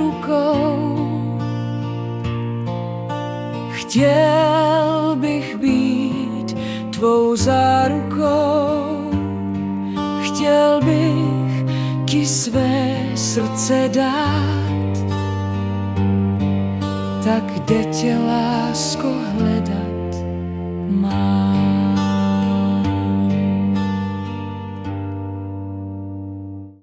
rukou. Chtěl bych být tvou zárukou, chtěl bych ti své srdce dát, tak kde tě, lásko, hledat mám.